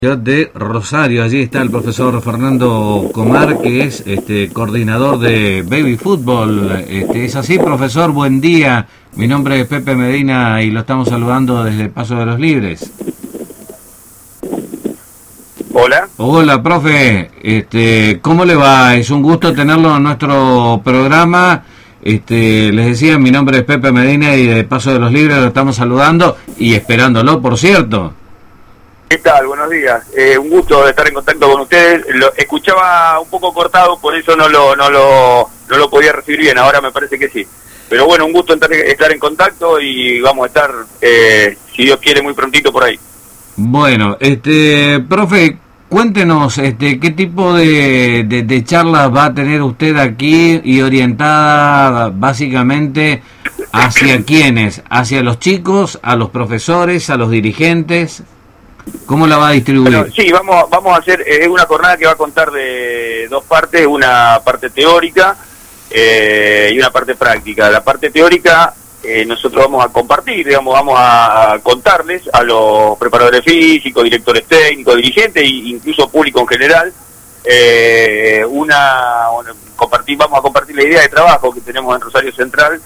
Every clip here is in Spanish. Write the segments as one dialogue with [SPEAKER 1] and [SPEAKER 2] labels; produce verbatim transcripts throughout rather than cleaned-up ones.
[SPEAKER 1] De Rosario. Allí está el profesor Fernando Comar, que es este coordinador de Baby Fútbol. Este, es así, profesor, buen día. Mi nombre es Pepe Medina y lo estamos saludando desde Paso de los Libres.
[SPEAKER 2] Hola.
[SPEAKER 1] Hola, profe. Este, ¿cómo le va? Es un gusto tenerlo en nuestro programa. Este, les decía, mi nombre es Pepe Medina y de Paso de los Libres lo estamos saludando y esperándolo, por cierto.
[SPEAKER 2] ¿Qué tal? Buenos días. Eh, un gusto de estar en contacto con ustedes. Lo escuchaba un poco cortado, por eso no lo no lo no lo podía recibir bien. Ahora me parece que sí. Pero bueno, un gusto estar, estar en contacto y vamos a estar, eh, si Dios quiere, muy prontito por ahí.
[SPEAKER 1] Bueno, este, profe, cuéntenos, este, qué tipo de, de, de charlas va a tener usted aquí y orientada básicamente hacia quiénes, hacia los chicos, a los profesores, a los dirigentes. ¿Cómo la va a distribuir?
[SPEAKER 2] Bueno, sí, vamos vamos a hacer es eh, una jornada que va a contar de dos partes, una parte teórica eh, y una parte práctica. La parte teórica eh, nosotros vamos a compartir, digamos, vamos a, a contarles a los preparadores físicos, directores técnicos, dirigentes e incluso público en general, eh, una, una compartir, vamos a compartir la idea de trabajo que tenemos en Rosario Central,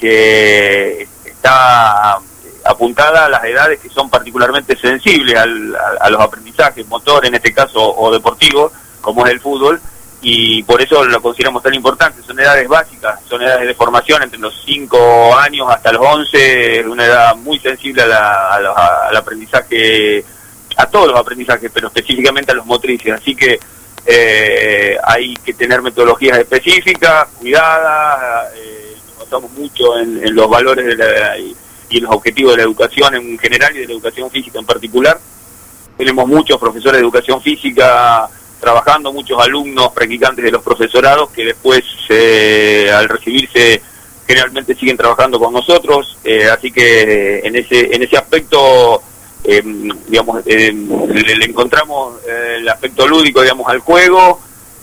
[SPEAKER 2] que está apuntada a las edades que son particularmente sensibles al, a, a los aprendizajes motor, en este caso, o deportivos, como es el fútbol, y por eso lo consideramos tan importante. Son edades básicas, son edades de formación entre los cinco años hasta los once, una edad muy sensible a la, a los, a, al aprendizaje, a todos los aprendizajes, pero específicamente a los motrices, así que eh, hay que tener metodologías específicas, cuidadas, eh, nos basamos mucho en, en los valores de la... y los objetivos de la educación en general y de la educación física en particular. Tenemos muchos profesores de educación física trabajando, muchos alumnos practicantes de los profesorados que después eh, al recibirse generalmente siguen trabajando con nosotros, eh, así que en ese en ese aspecto eh, digamos eh, le, le encontramos eh, el aspecto lúdico, digamos, al juego,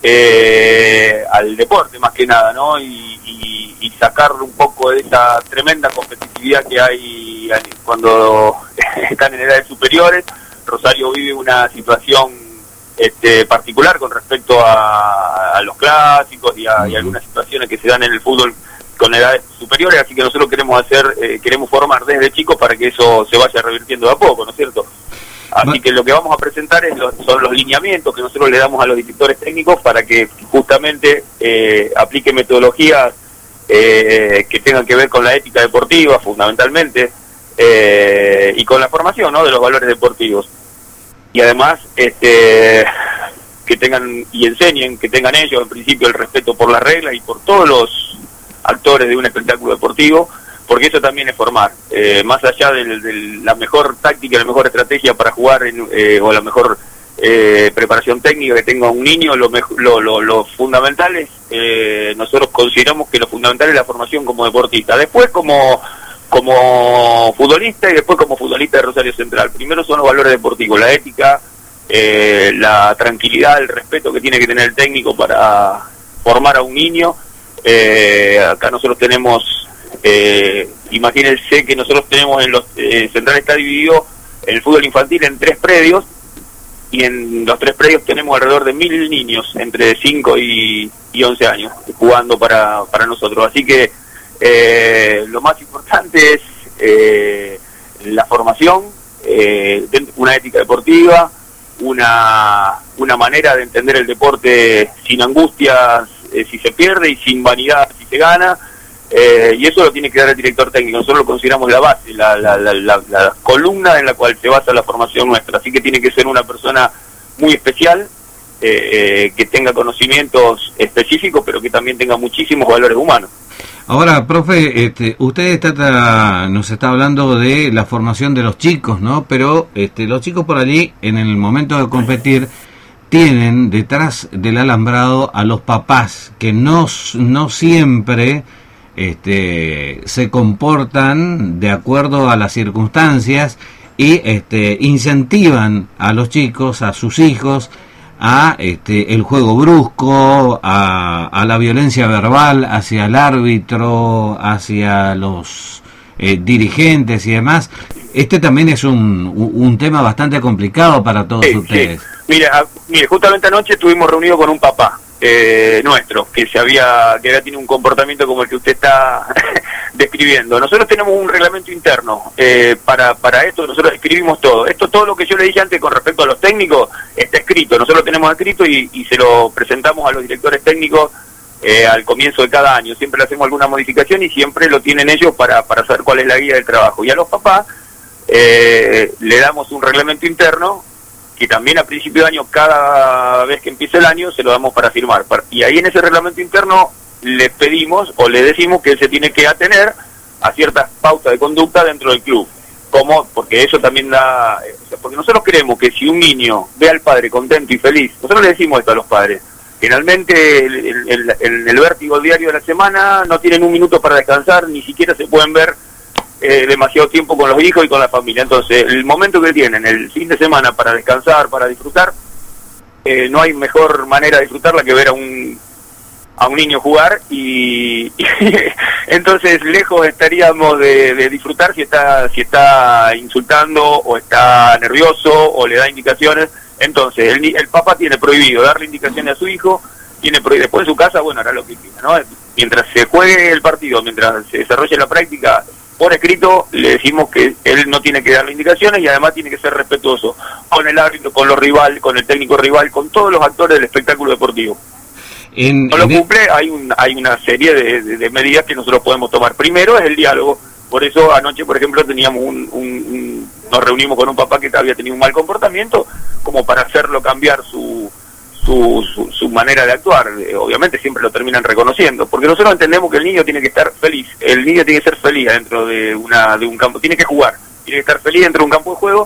[SPEAKER 2] eh, al deporte más que nada, ¿no? Y, y, y sacar un poco de esa tremenda competitividad que hay cuando están en edades superiores. Rosario vive una situación este, particular con respecto a, a los clásicos y a, y a algunas situaciones que se dan en el fútbol con edades superiores, así que nosotros queremos hacer, eh, queremos formar desde chicos para que eso se vaya revirtiendo de a poco, ¿no es cierto? Así que lo que vamos a presentar es los, son los lineamientos que nosotros le damos a los directores técnicos para que justamente eh, apliquen metodologías eh, que tengan que ver con la ética deportiva, fundamentalmente, eh, y con la formación, ¿no?, de los valores deportivos. Y además, este, que tengan y enseñen, que tengan ellos, en principio, el respeto por las reglas y por todos los actores de un espectáculo deportivo, porque eso también es formar, eh, más allá de, de la mejor táctica, la mejor estrategia para jugar en, eh, o la mejor eh, preparación técnica que tenga un niño, lo, lo, lo, lo fundamental es, eh, nosotros consideramos que lo fundamental es la formación como deportista, después como, como futbolista y después como futbolista de Rosario Central. Primero son los valores deportivos, la ética, eh, la tranquilidad, el respeto que tiene que tener el técnico para formar a un niño. Eh, acá nosotros tenemos... Eh, imagínense que nosotros tenemos en los eh, Central está dividido el fútbol infantil en tres predios y en los tres predios tenemos alrededor de mil niños entre cinco y once años jugando para, para nosotros, así que eh, lo más importante es eh, la formación, eh, una ética deportiva, una, una manera de entender el deporte sin angustias eh, si se pierde y sin vanidad si se gana. Eh, y eso lo tiene que dar el director técnico. Nosotros lo consideramos la base, la, la, la, la, la columna en la cual se basa la formación nuestra, así que tiene que ser una persona muy especial, eh, eh, que tenga conocimientos específicos, pero que también tenga muchísimos valores humanos.
[SPEAKER 1] Ahora, profe, este, usted está, nos está hablando de la formación de los chicos, ¿no? Pero este, los chicos por allí, en el momento de competir, tienen detrás del alambrado a los papás, que no, no siempre... Este, se comportan de acuerdo a las circunstancias y este, incentivan a los chicos, a sus hijos, a este, el juego brusco, a, a la violencia verbal hacia el árbitro, hacia los eh, dirigentes y demás. Este también es un, un tema bastante complicado para todos
[SPEAKER 2] sí,
[SPEAKER 1] ustedes.
[SPEAKER 2] Sí. Mira, mire, justamente anoche estuvimos reunidos con un papá eh, nuestro, que se había, que había tenido un comportamiento como el que usted está describiendo. Nosotros tenemos un reglamento interno eh, para, para esto, nosotros escribimos todo. Esto, todo lo que yo le dije antes con respecto a los técnicos, está escrito, nosotros lo tenemos escrito y, y se lo presentamos a los directores técnicos eh, al comienzo de cada año. Siempre le hacemos alguna modificación y siempre lo tienen ellos para, para saber cuál es la guía del trabajo. Y a los papás eh, le damos un reglamento interno que también a principio de año, cada vez que empieza el año, se lo damos para firmar. Y ahí en ese reglamento interno le pedimos o le decimos que él se tiene que atener a ciertas pautas de conducta dentro del club. Como, porque eso también da... Porque nosotros creemos que si un niño ve al padre contento y feliz, nosotros le decimos esto a los padres, generalmente el, el, el, el, el vértigo diario de la semana no tienen un minuto para descansar, ni siquiera se pueden ver Eh, demasiado tiempo con los hijos y con la familia. Entonces, el momento que tienen, el fin de semana para descansar, para disfrutar, eh, no hay mejor manera de disfrutarla que ver a un a un niño jugar y, y entonces lejos estaríamos de, de disfrutar si está si está insultando o está nervioso o le da indicaciones. Entonces, el, el papá tiene prohibido darle indicaciones a su hijo, tiene prohibido, después en su casa, bueno, hará lo que quiera, ¿no? Mientras se juegue el partido, mientras se desarrolle la práctica, por escrito le decimos que él no tiene que darle indicaciones y además tiene que ser respetuoso con el árbitro, con los rivales, con el técnico rival, con todos los actores del espectáculo deportivo. En, no lo en cumple, hay un, hay una serie de, de, de medidas que nosotros podemos tomar. Primero es el diálogo. Por eso anoche, por ejemplo, teníamos un, un, un nos reunimos con un papá que había tenido un mal comportamiento, como para hacerlo cambiar su Su, su, su manera de actuar. Eh, obviamente siempre lo terminan reconociendo, porque nosotros entendemos que el niño tiene que estar feliz, el niño tiene que ser feliz dentro de una de un campo, tiene que jugar, tiene que estar feliz dentro de un campo de juego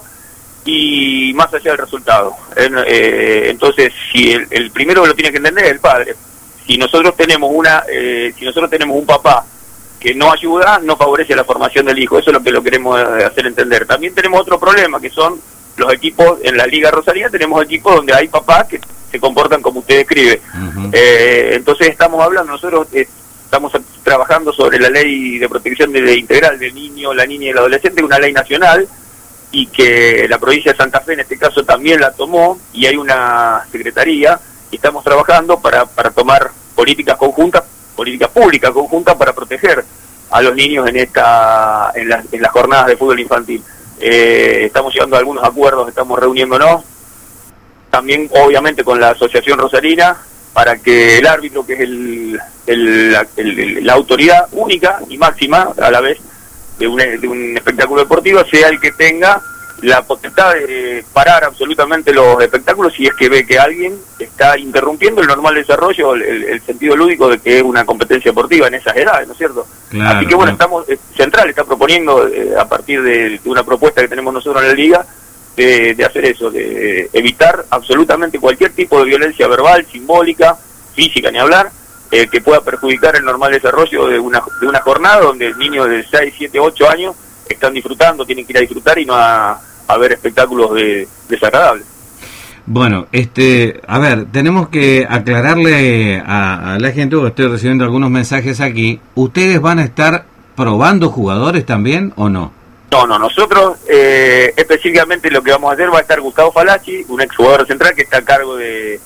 [SPEAKER 2] y más allá del resultado. Eh, eh, entonces, si el, el primero lo tiene que entender es el padre. Si nosotros tenemos una, eh, si nosotros tenemos un papá que no ayuda, no favorece la formación del hijo. Eso es lo que lo queremos hacer entender. También tenemos otro problema, que son los equipos en la Liga Rosarina. Tenemos equipos donde hay papás que se comportan como usted describe. Uh-huh. eh, entonces estamos hablando, nosotros eh, estamos trabajando sobre la ley de protección de, de integral del niño, la niña y el adolescente, una ley nacional, y que la provincia de Santa Fe en este caso también la tomó, y hay una secretaría, y estamos trabajando para, para tomar políticas conjuntas, políticas públicas conjuntas para proteger a los niños en esta en las, en las jornadas de fútbol infantil. Eh, estamos llegando a algunos acuerdos, estamos reuniéndonos, también obviamente con la Asociación Rosarina, para que el árbitro, que es el, el, la, el, la autoridad única y máxima a la vez de un, de un espectáculo deportivo, sea el que tenga la potestad de parar absolutamente los espectáculos si es que ve que alguien está interrumpiendo el normal desarrollo, el, el, el sentido lúdico de que es una competencia deportiva en esas edades, ¿no es cierto? Claro, así que bueno, claro. estamos, eh, Central está proponiendo, eh, a partir de, de una propuesta que tenemos nosotros en la Liga, de, de hacer eso, de evitar absolutamente cualquier tipo de violencia verbal, simbólica, física, ni hablar, eh, que pueda perjudicar el normal desarrollo de una, de una jornada donde niños de seis, siete, ocho años están disfrutando, tienen que ir a disfrutar y no a, a ver espectáculos de, desagradables.
[SPEAKER 1] Bueno, este, a ver, tenemos que aclararle a, a la gente, porque estoy recibiendo algunos mensajes aquí. ¿Ustedes van a estar probando jugadores también o no?
[SPEAKER 2] No, no, nosotros eh, específicamente lo que vamos a hacer va a estar Gustavo Falacci, un exjugador central que está a cargo de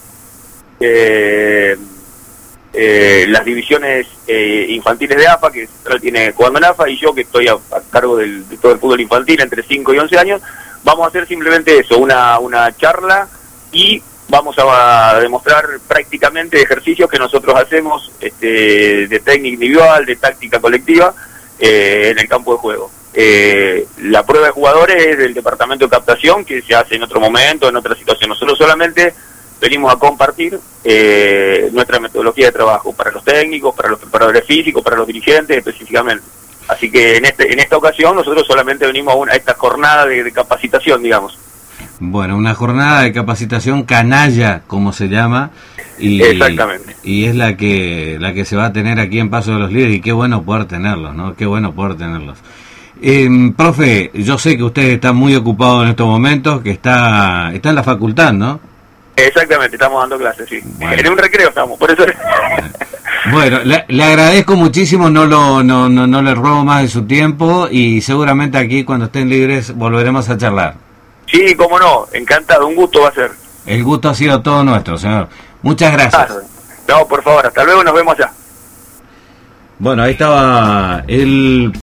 [SPEAKER 2] eh, eh, las divisiones eh, infantiles de A F A, que Central tiene jugando en A F A, y yo que estoy a, a cargo del, de todo el fútbol infantil entre cinco y once años. Vamos a hacer simplemente eso, una, una charla, y vamos a, a demostrar prácticamente ejercicios que nosotros hacemos este, de técnica individual, de táctica colectiva eh, en el campo de juego. Eh, la prueba de jugadores es del departamento de captación, que se hace en otro momento, en otra situación. Nosotros solamente venimos a compartir eh, nuestra metodología de trabajo para los técnicos, para los preparadores físicos, para los dirigentes específicamente. Así que en este en esta ocasión nosotros solamente venimos a, una, a esta jornada de, de capacitación, digamos.
[SPEAKER 1] Bueno, una jornada de capacitación canalla, como se llama, y,
[SPEAKER 2] exactamente.
[SPEAKER 1] Y es la que la que se va a tener aquí en Paso de los Líderes, y qué bueno poder tenerlos, ¿no? Qué bueno poder tenerlos. Eh, profe, yo sé que usted está muy ocupado en estos momentos, que está está en la facultad, ¿no?
[SPEAKER 2] Exactamente, estamos dando clases, sí. Bueno. En un recreo estamos, por eso...
[SPEAKER 1] Bueno, le, le agradezco muchísimo, no lo no, no, no le robo más de su tiempo y seguramente aquí cuando estén libres volveremos a charlar.
[SPEAKER 2] Sí, cómo no, encantado, un gusto va a ser.
[SPEAKER 1] El gusto ha sido todo nuestro, señor. Muchas gracias.
[SPEAKER 2] No, por favor, hasta luego, nos vemos allá.
[SPEAKER 1] Bueno, ahí estaba el